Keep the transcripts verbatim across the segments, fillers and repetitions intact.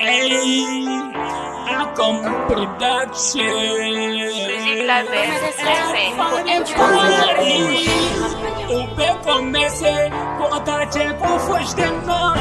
Hey, Acom Production. Musique la belle, O pé comece conta te com fosteno.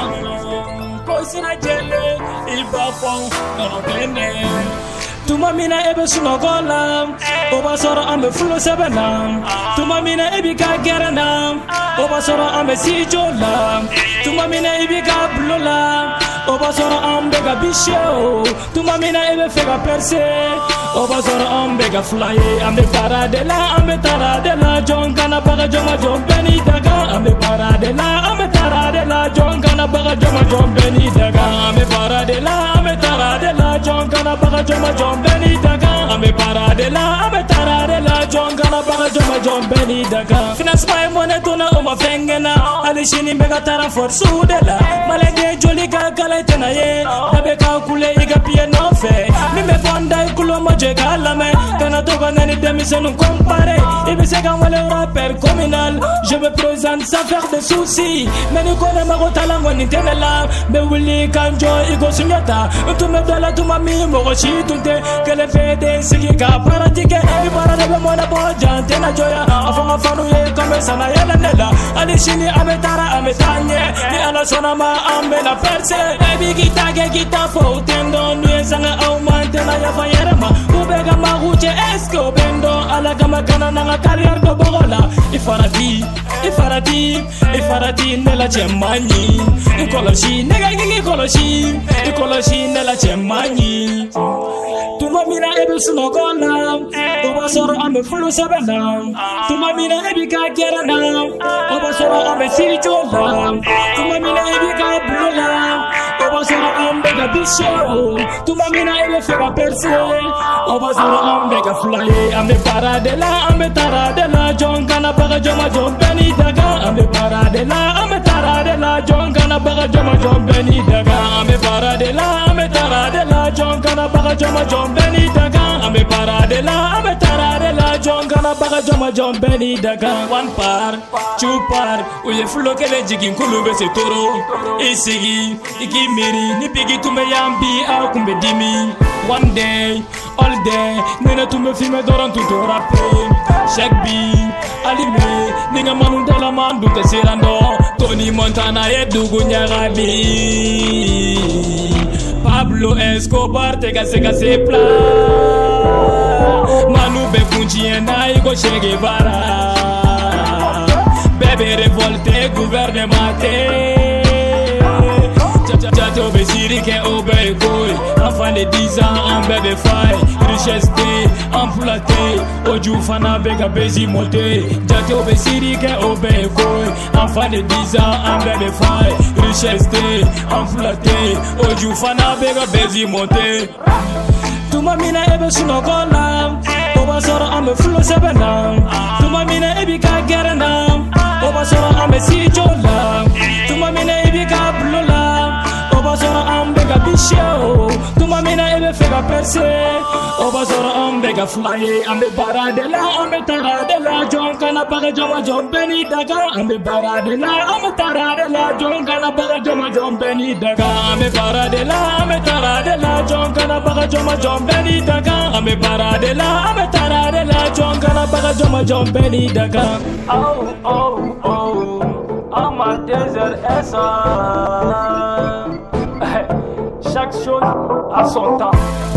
Coisa de ele e bafão não tem. Tuma mina ebe sunogola Oba soro ambe fulo sebena Tuma mina ebi ka gerana Oba soro ambe sijola Tuma mina ebi ka blola Oba soro ambe ga bisho Tuma mina ebe fega perse Oba soro ambe ga flye Ambe paradela, ambe taradela Jongana baga joma jombeni daga Ambe paradela, ambe taradela Jongana baga joma jombeni daga Ambe paradela, ambe taradela Jongana baga joma jombeni Beni daga, ame paradela, ame taradela, jongana baga joma jom beni daga. Finance my money tuna oma fengena, alishini mega tara for sudela. Malege joli ga gala tena ye, abe ka kule iga pie no fe. Mi me fonda ikulo moje gala me, kana toga nani demi se nous compare. Ibi se ga wale rapper communal, je me présente sans faire de soucis. Mais nous connaissons ma rotala ngoni tenela, me wili kanjo igo sunyata. Tu me dola tu mami mogoshi tunte. Que le fait des sigi ka pratiquer i para de mo na boja tena joya afanga fanu ye comme ça na yela nela ali shini ametara ametanye ni ala sona ma ambe na perse baby gita ge gita fo tendo nu sanga au mantena ya fayerma ubega maruche esko bendo ala kama kana na carrière do bogola ifaradi ifaradi ifaradi nela chemani ikoloshi nega ngi ikoloshi ikoloshi nela chemani Tuma mina ebi sunogola Oba soro ame fulu sebena Tuma mina ebi ka gerana Oba soro ame sirijola Tuma mina ebi ka blula Oba soro ame ga bisho Tuma mina ebi fega perse Oba soro ame ga fly Ame paradela, ame taradela Jongana baga joma jom beni daga Ame paradela, ame taradela Jongana baga joma jom beni daga Ame paradela, ame taradela Jongana baga joma jom beni daga ame paradela ame taradela jongana baga joma jom beni daga one par two par uye fulo kele jigin kulube se toro isigi ikimiri ni bigi tume yambi a kumbe dimi one day all day nena tume filme doran tuto rappe chaque bi alime ninga manu dala mandu te serando Tony Montana e dugu nyagabi Pablo Escobar te gase gase pla Manu be funchiena igo Che Guevara Bebe revolte gouvernementé Jato be siri ke obe koi Enfant de dix ans en bébé faille Richesse té, emploité Oju fana bega bezi monté Jato be siri ke obe koi Enfant de dix ans en bébé faille Richesse té, emploité Oju fana bega bezi monté Tuma mina ebe sunogola Oba soro ame fulo sebena Tuma mina ebi ka gerana Oba soro ame sijola Tuma mina ebi ka blula Oba soro ambe ga bisho Tuma mina ebe fega perse Oba soro ambe ga fly Ambe baradela, ambe taradela Jonkana baga joma jom beni daga Ambe baradela, ambe taradela Jonkana baga joma jom beni daga Ambe baradela, ambe taradela Jonkana baga joma jom beni daga Ambe baradela, ambe taradela Jonkana baga joma jom beni daga Oh, oh, oh I'm a desert essence Chaque chose a son temps